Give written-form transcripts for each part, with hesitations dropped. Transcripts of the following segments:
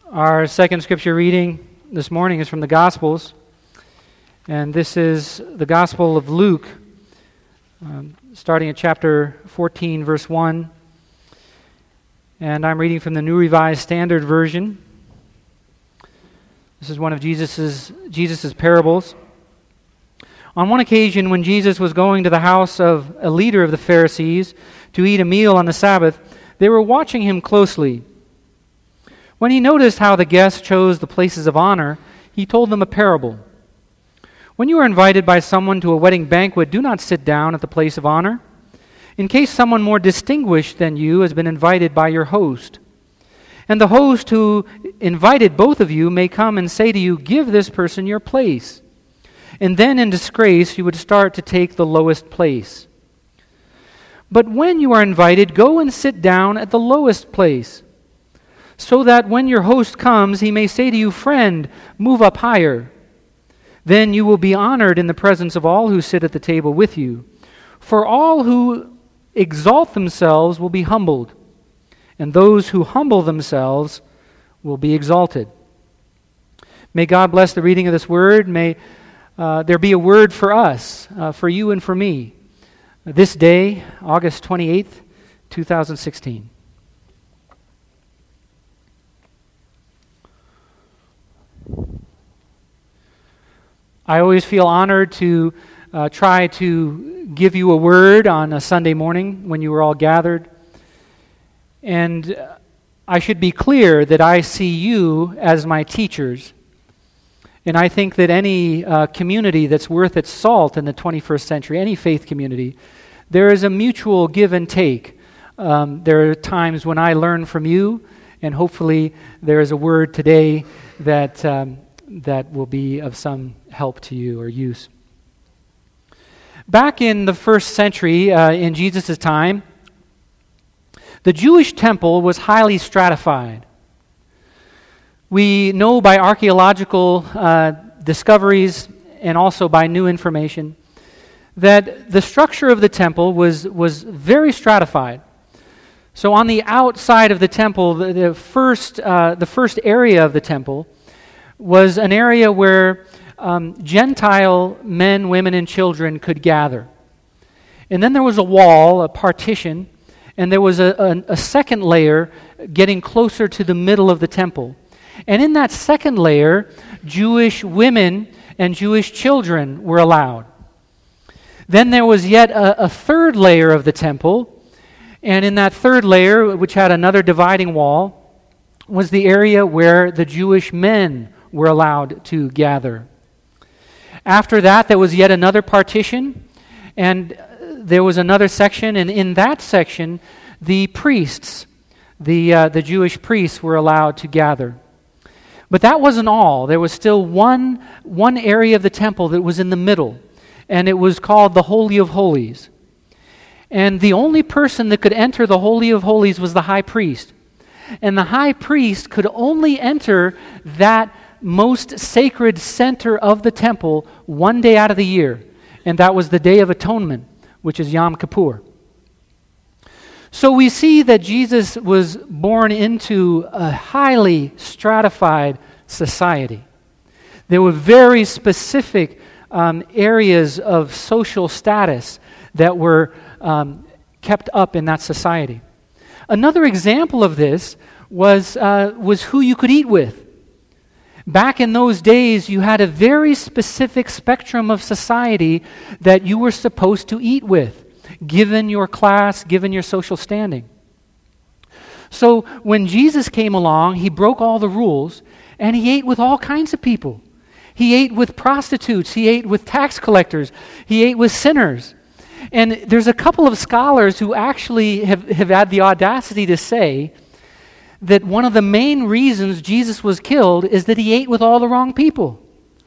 Our second scripture reading this morning is from the Gospels, and this is the Gospel of Luke, starting at chapter 14, verse 1, and I'm reading from the New Revised Standard Version. This is one of Jesus's parables. On one occasion, when Jesus was going to the house of a leader of the Pharisees to eat a meal on the Sabbath, they were watching him closely. When he noticed how the guests chose the places of honor, he told them a parable. When you are invited by someone to a wedding banquet, do not sit down at the place of honor, in case someone more distinguished than you has been invited by your host. And the host who invited both of you may come and say to you, "Give this person your place." And then in disgrace you would start to take the lowest place. But when you are invited, go and sit down at the lowest place, so that when your host comes, he may say to you, "Friend, move up higher." Then you will be honored in the presence of all who sit at the table with you. For all who exalt themselves will be humbled, and those who humble themselves will be exalted. May God bless the reading of this word. May there be a word for us, for you and for me, this day, August 28th, 2016. I always feel honored to try to give you a word on a Sunday morning when you are all gathered. And I should be clear that I see you as my teachers. And I think that any community that's worth its salt in the 21st century, any faith community, there is a mutual give and take. There are times when I learn from you, and hopefully there is a word today that will be of some help to you or use. Back in the first century, in Jesus' time, the Jewish temple was highly stratified. We know by archaeological discoveries and also by new information that the structure of the temple was very stratified. So on the outside of the temple, the first area of the temple was an area where Gentile men, women, and children could gather. And then there was a wall, a partition, and there was a second layer getting closer to the middle of the temple. And in that second layer, Jewish women and Jewish children were allowed. Then there was yet a third layer of the temple, and in that third layer, which had another dividing wall, was the area where the Jewish men were allowed to gather. After that, there was yet another partition, and there was another section, and in that section, the priests, the Jewish priests, were allowed to gather. But that wasn't all. There was still one area of the temple that was in the middle, and it was called the Holy of Holies. And the only person that could enter the Holy of Holies was the high priest. And the high priest could only enter that most sacred center of the temple one day out of the year, and that was the Day of Atonement, which is Yom Kippur. So we see that Jesus was born into a highly stratified society. There were very specific areas of social status that were kept up in that society. Another example of this was who you could eat with. Back in those days, you had a very specific spectrum of society that you were supposed to eat with, given your class, given your social standing. So when Jesus came along, he broke all the rules, and he ate with all kinds of people. He ate with prostitutes, he ate with tax collectors, he ate with sinners. And there's a couple of scholars who actually have had the audacity to say that one of the main reasons Jesus was killed is that he ate with all the wrong people.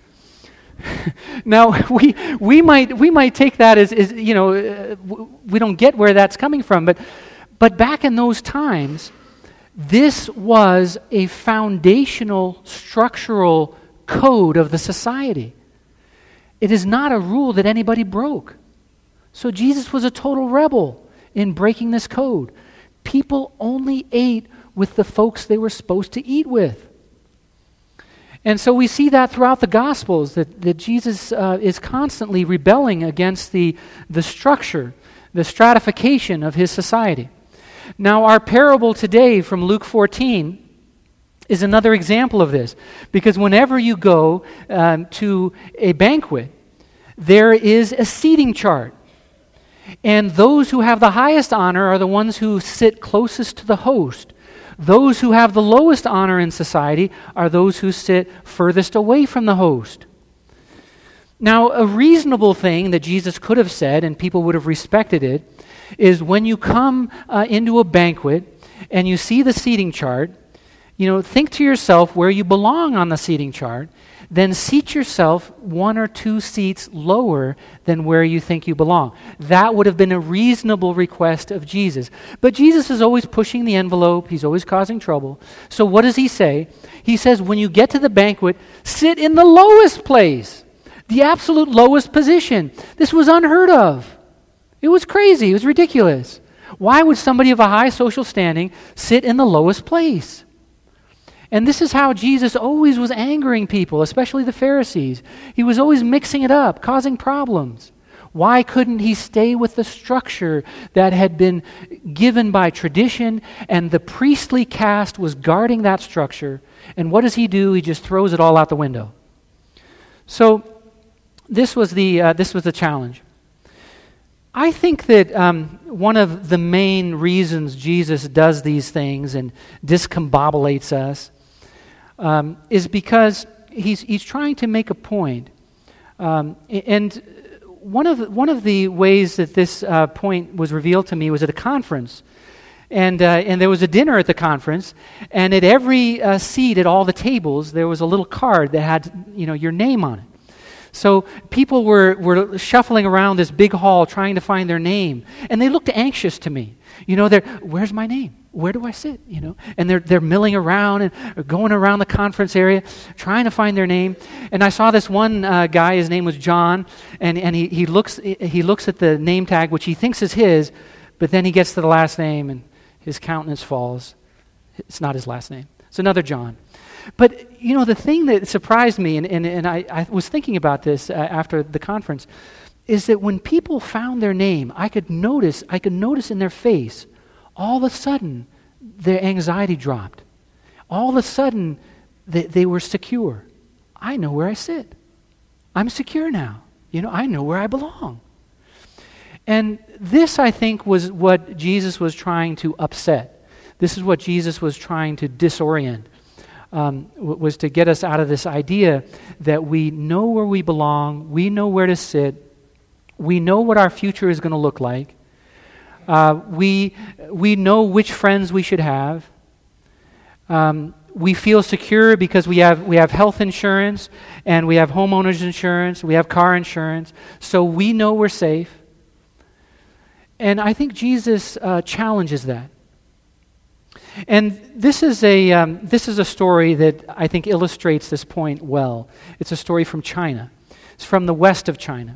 Now, we might take that as we don't get where that's coming from, but back in those times, this was a foundational, structural code of the society. It is not a rule that anybody broke. So Jesus was a total rebel in breaking this code. People only ate with the folks they were supposed to eat with. And so we see that throughout the Gospels, that Jesus is constantly rebelling against the structure, the stratification of his society. Now, our parable today from Luke 14 is another example of this, because whenever you go to a banquet, there is a seating chart. And those who have the highest honor are the ones who sit closest to the host. Those who have the lowest honor in society are those who sit furthest away from the host. Now, a reasonable thing that Jesus could have said, and people would have respected it, is when you come into a banquet and you see the seating chart, think to yourself where you belong on the seating chart, then seat yourself 1 or 2 seats lower than where you think you belong. That would have been a reasonable request of Jesus. But Jesus is always pushing the envelope. He's always causing trouble. So what does he say? He says, when you get to the banquet, sit in the lowest place, the absolute lowest position. This was unheard of. It was crazy. It was ridiculous. Why would somebody of a high social standing sit in the lowest place? And this is how Jesus always was angering people, especially the Pharisees. He was always mixing it up, causing problems. Why couldn't he stay with the structure that had been given by tradition, and the priestly caste was guarding that structure? And what does he do? He just throws it all out the window. So this was the challenge. I think that one of the main reasons Jesus does these things and discombobulates us is because he's trying to make a point. And one of the ways that this point was revealed to me was at a conference. And there was a dinner at the conference, and at every seat at all the tables, there was a little card that had your name on it. So people were shuffling around this big hall trying to find their name, and they looked anxious to me. Where's my name? Where do I sit? And they're milling around and going around the conference area trying to find their name. And I saw this one guy. His name was John, and he looks at the name tag, which he thinks is his, but then he gets to the last name and his countenance falls. It's not his last name. It's another John. But, the thing that surprised me, and I was thinking about this after the conference, is that when people found their name, I could notice in their face, all of a sudden, their anxiety dropped. All of a sudden, they were secure. I know where I sit. I'm secure now. I know where I belong. And this, I think, was what Jesus was trying to upset. This is what Jesus was trying to disorient. Was to get us out of this idea that we know where we belong, we know where to sit, we know what our future is going to look like, we know which friends we should have, we feel secure because we have health insurance, and we have homeowners insurance, we have car insurance, so we know we're safe. And I think Jesus challenges that. And this is a story that I think illustrates this point well. It's a story from China. It's from the west of China.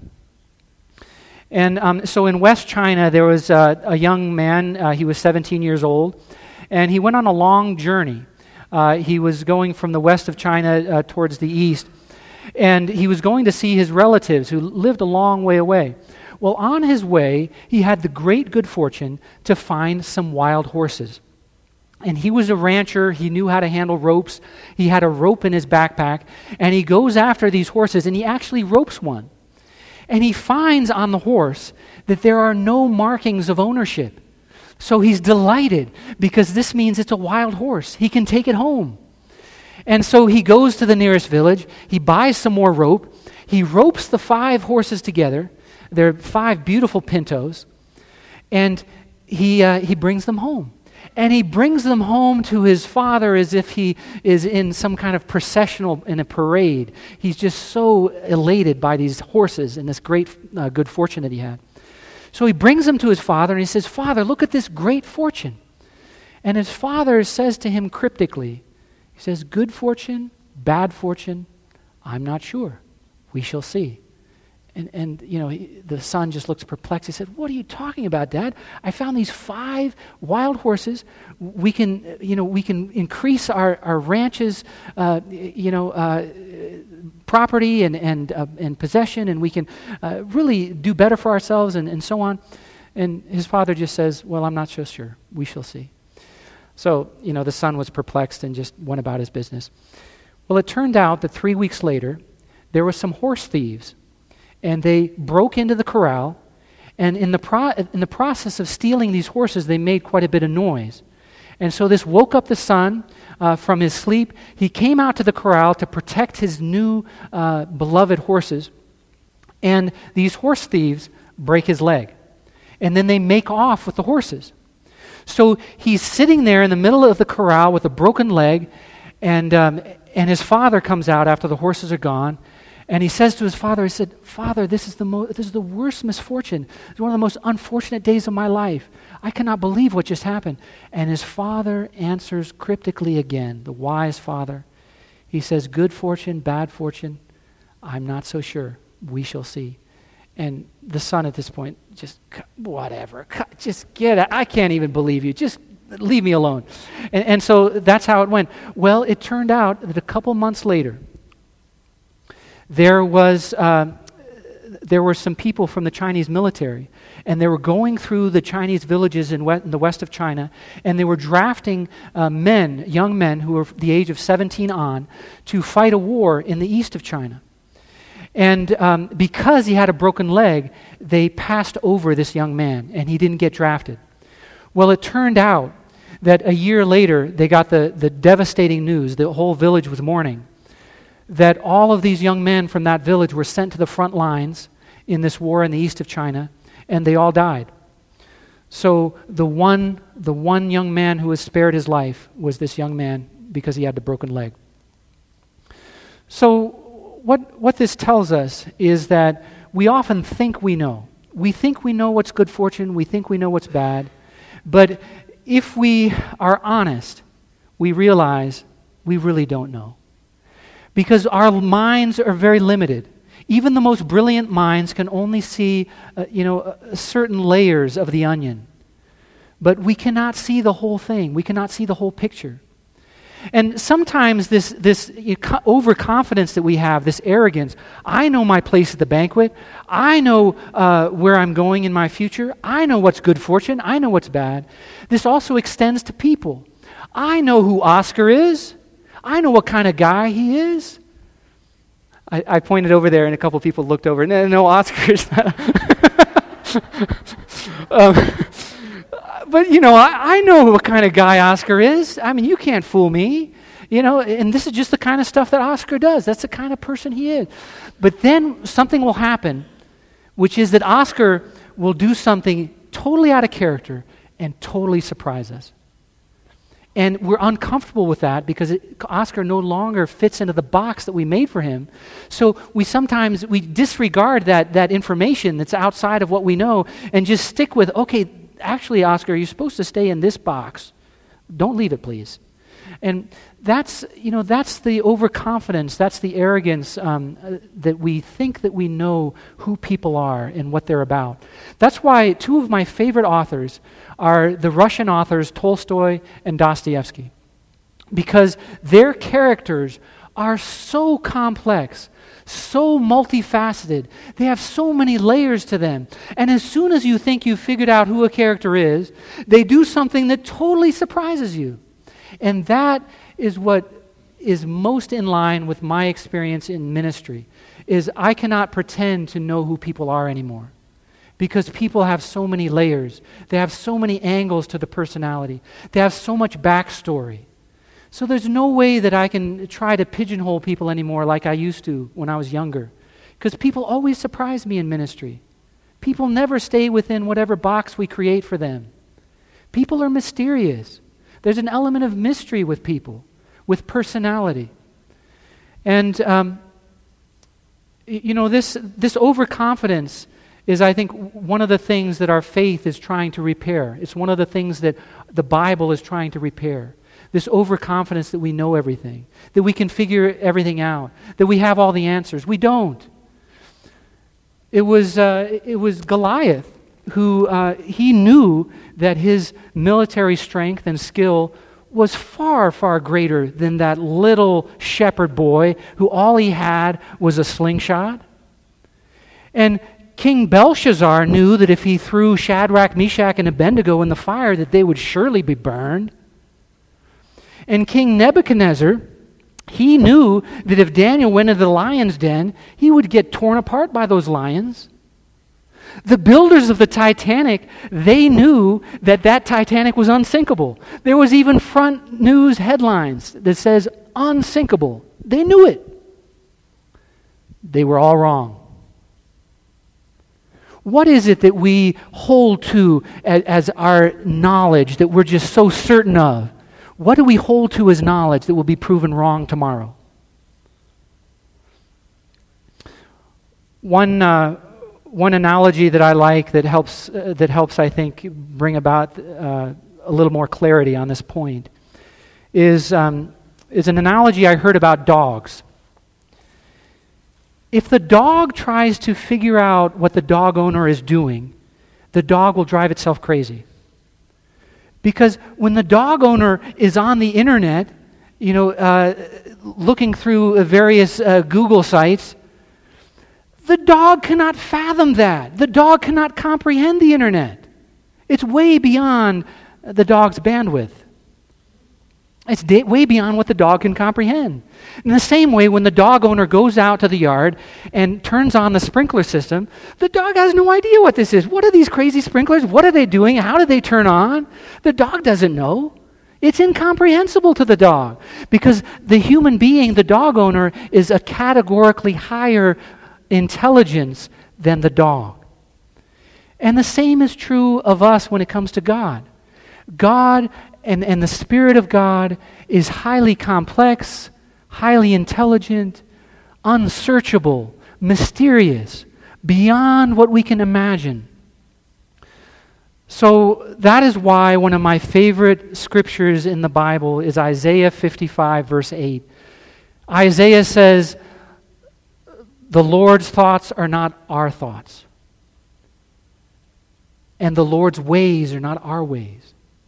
And so in West China, there was a young man. He was 17 years old, and he went on a long journey. He was going from the west of China towards the east, and he was going to see his relatives who lived a long way away. Well, on his way, he had the great good fortune to find some wild horses. And he was a rancher. He knew how to handle ropes. He had a rope in his backpack. And he goes after these horses, and he actually ropes one. And he finds on the horse that there are no markings of ownership. So he's delighted because this means it's a wild horse. He can take it home. And so he goes to the nearest village. He buys some more rope. He ropes the 5 horses together. They're 5 beautiful pintos. And he brings them home. And he brings them home to his father as if he is in some kind of processional, in a parade. He's just so elated by these horses and this great good fortune that he had. So he brings them to his father and he says, "Father, look at this great fortune." And his father says to him cryptically, he says, "Good fortune, bad fortune, I'm not sure. We shall see." And the son just looks perplexed. He said, "What are you talking about, Dad? I found these 5 wild horses. We can increase our ranch's, property and possession, and we can really do better for ourselves and so on." And his father just says, "Well, I'm not so sure. We shall see." So, the son was perplexed and just went about his business. Well, it turned out that 3 weeks later, there were some horse thieves. And they broke into the corral, and in the process of stealing these horses, they made quite a bit of noise. And so this woke up the son from his sleep. He came out to the corral to protect his new beloved horses, and these horse thieves break his leg. And then they make off with the horses. So he's sitting there in the middle of the corral with a broken leg, and his father comes out after the horses are gone. And he says to his father, he said, "Father, this is the worst misfortune. It's one of the most unfortunate days of my life. I cannot believe what just happened." And his father answers cryptically again, the wise father. He says, "Good fortune, bad fortune, I'm not so sure. We shall see." And the son at this point, just, whatever, just get it. I can't even believe you. Just leave me alone. And so that's how it went. Well, it turned out that a couple months later, there were some people from the Chinese military, and they were going through the Chinese villages in the west of China, and they were drafting young men who were the age of 17 on, to fight a war in the east of China. And because he had a broken leg, they passed over this young man, and he didn't get drafted. Well, it turned out that a year later, they got the devastating news, the whole village was mourning, that all of these young men from that village were sent to the front lines in this war in the east of China, and they all died. So the one young man who was spared his life was this young man because he had the broken leg. So what this tells us is that we often think we know. We think we know what's good fortune, we think we know what's bad, but if we are honest, we realize we really don't know. Because our minds are very limited. Even the most brilliant minds can only see, certain layers of the onion. But we cannot see the whole thing. We cannot see the whole picture. And sometimes this overconfidence that we have, this arrogance, I know my place at the banquet. I know where I'm going in my future. I know what's good fortune. I know what's bad. This also extends to people. I know who Oscar is. I know what kind of guy he is. I pointed over there, and a couple people looked over. No, Oscar's not. But, I know what kind of guy Oscar is. I mean, you can't fool me. And this is just the kind of stuff that Oscar does. That's the kind of person he is. But then something will happen, which is that Oscar will do something totally out of character and totally surprise us. And we're uncomfortable with that because Oscar no longer fits into the box that we made for him. So we disregard that information that's outside of what we know and just stick with, okay, actually, Oscar, you're supposed to stay in this box. Don't leave it, please. And that's the overconfidence, that's the arrogance that we think that we know who people are and what they're about. That's why 2 of my favorite authors are the Russian authors Tolstoy and Dostoevsky, because their characters are so complex, so multifaceted. They have so many layers to them. And as soon as you think you've figured out who a character is, they do something that totally surprises you. And that is what is most in line with my experience in ministry, is I cannot pretend to know who people are anymore. Because people have so many layers. They have so many angles to the personality. They have so much backstory. So there's no way that I can try to pigeonhole people anymore like I used to when I was younger. Because people always surprise me in ministry. People never stay within whatever box we create for them. People are mysterious. There's an element of mystery with people, with personality. And, this overconfidence is, I think, one of the things that our faith is trying to repair. It's one of the things that the Bible is trying to repair. This overconfidence that we know everything, that we can figure everything out, that we have all the answers. We don't. It was Goliath who he knew that his military strength and skill was far, far greater than that little shepherd boy who all he had was a slingshot. And King Belshazzar knew that if he threw Shadrach, Meshach, and Abednego in the fire, that they would surely be burned. And King Nebuchadnezzar, he knew that if Daniel went into the lion's den, he would get torn apart by those lions. The builders of the Titanic, they knew that that Titanic was unsinkable. There was even front news headlines that says, unsinkable. They knew it. They were all wrong. What is it that we hold to as our knowledge that we're just so certain of? What do we hold to as knowledge that will be proven wrong tomorrow? One analogy that I like that helps I think bring about a little more clarity on this point is an analogy I heard about dogs. If the dog tries to figure out what the dog owner is doing, the dog will drive itself crazy. Because when the dog owner is on the internet, looking through various Google sites, the dog cannot fathom that. The dog cannot comprehend the internet. It's way beyond the dog's bandwidth. It's way beyond what the dog can comprehend. In the same way, when the dog owner goes out to the yard and turns on the sprinkler system, the dog has no idea what this is. What are these crazy sprinklers? What are they doing? How do they turn on? The dog doesn't know. It's incomprehensible to the dog because the human being, the dog owner, is a categorically higher intelligence than the dog. And the same is true of us when it comes to God. God and the Spirit of God is highly complex, highly intelligent, unsearchable, mysterious, beyond what we can imagine. So that is why one of my favorite scriptures in the Bible is Isaiah 55, verse 8. Isaiah says, "The Lord's thoughts are not our thoughts, and the Lord's ways are not our ways."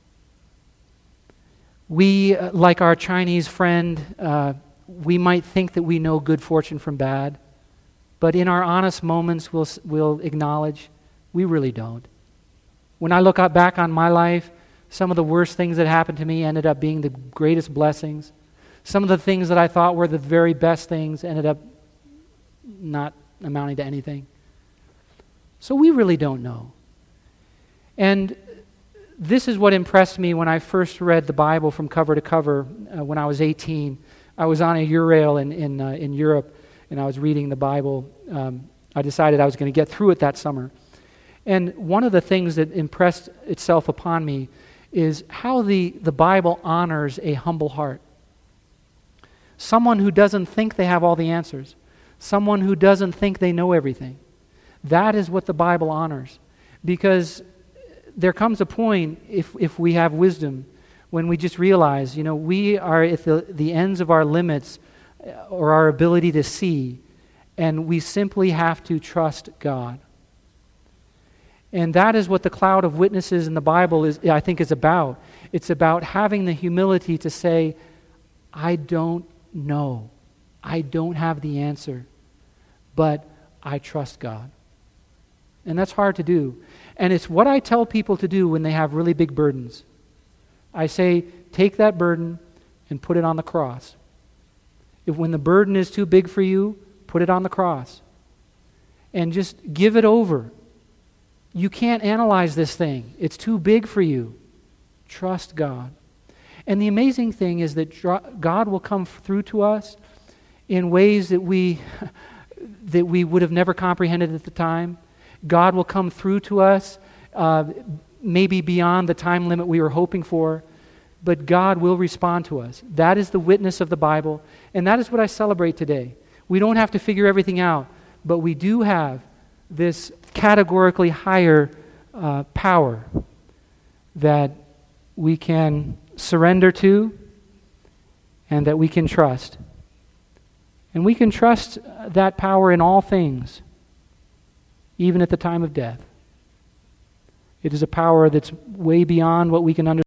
We, like our Chinese friend, we might think that we know good fortune from bad, but in our honest moments, we'll acknowledge we really don't. When I look back on my life, some of the worst things that happened to me ended up being the greatest blessings. Some of the things that I thought were the very best things ended up not amounting to anything. So we really don't know. And this is what impressed me when I first read the Bible from cover to cover when I was 18. I was on a Eurail in Europe, and I was reading the Bible. I decided I was going to get through it that summer. And one of the things that impressed itself upon me is how the Bible honors a humble heart. Someone who doesn't think they have all the answers. Someone who doesn't think they know everything. That is what the Bible honors. Because there comes a point, if we have wisdom, when we just realize, we are at the ends of our limits or our ability to see, and we simply have to trust God. And that is what the cloud of witnesses in the Bible I think is about. It's about having the humility to say, I don't know. I don't have the answer, but I trust God. And that's hard to do. And it's what I tell people to do when they have really big burdens. I say, take that burden and put it on the cross. When the burden is too big for you, put it on the cross. And just give it over. You can't analyze this thing. It's too big for you. Trust God. And the amazing thing is that God will come through to us in ways that we would have never comprehended at the time. God will come through to us maybe beyond the time limit we were hoping for, but God will respond to us. That is the witness of the Bible, and that is what I celebrate today. We don't have to figure everything out, but we do have this categorically higher power that we can surrender to and that we can trust. And we can trust that power in all things. even at the time of death. It is a power that's way beyond what we can understand.